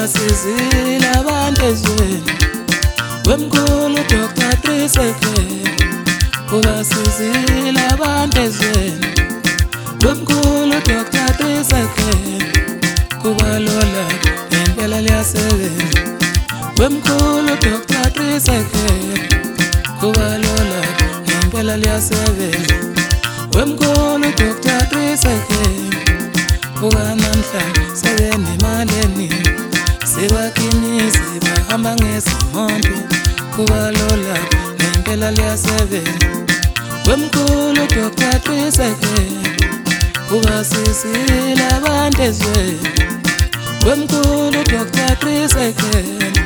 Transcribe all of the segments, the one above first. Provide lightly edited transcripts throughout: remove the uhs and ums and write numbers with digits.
ubasizile abantu ezweni wemkhulu Dr. Triseke ubasizile abantu ezweni wemkhulu Dr. Triseke kubalola ngempela liyasebenza wemkhulu Dr. Triseke kubalola ngempela liyasebenza wemkhulu Dr. Triseke ukanamhla sebenemaleni sibakinisi bahamba ngezimoto kubalola ngempela liyasebenza wemkhulu Dr. Triseke ubasizile abantu ezweni wemkhulu Dr. Triseke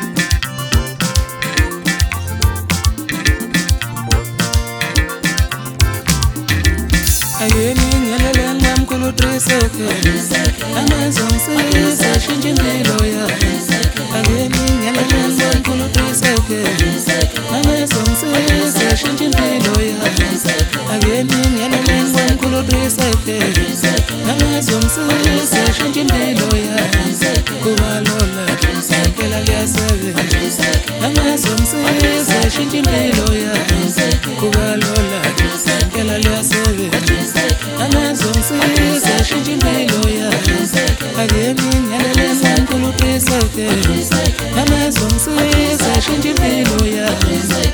ayeni ngelele ngamkhulu Triseke amazongisiza shintsha impilo yakhe ayeni ngelele ngamkhulu Triseke amazongisiza shintsha impilo yakhe ayeni ngelele ngamkhulu Triseke amazongisiza shintsha impilo yakhe kubalola ngempela liyasebenza amazongisiza shintsha impilo yakhe kubalola ngempela liyasebenza amazongisiza shintsha impilo yakhe ayeni ngelele ngamkhulu Triseke amazongisiza shintsha impilo yakhe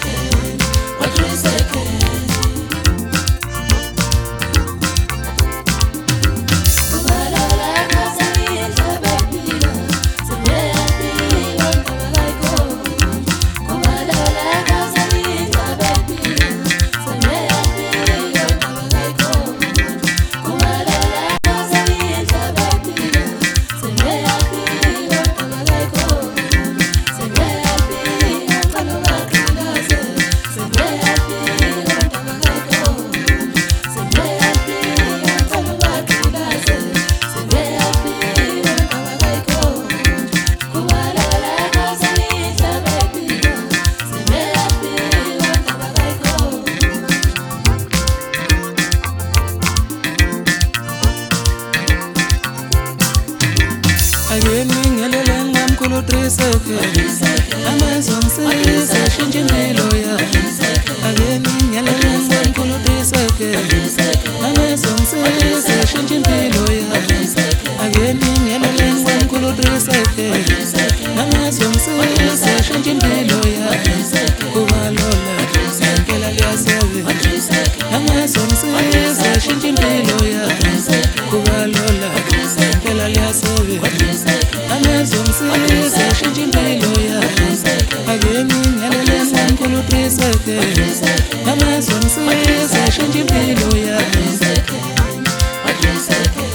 ayeni ngelele ngamkhulu Triseke amazongisiza shintsha impilo yakhe ayeni ngelele ngamkhulu Triseke amazongisiza shintsha impilo yakhe ayeni ngelele ngamkhulu Triseke amazongisiza shintsha impilo yakhe kubalola ngempela liyasebenza amazongisiza shintsha impilo yakhe kubalola ngempela liyasebenza amazongisiza shintsha impilo yakhe ayeni ngelele ngamkhulu Triseke amazongisiza shintsha impilo yakhe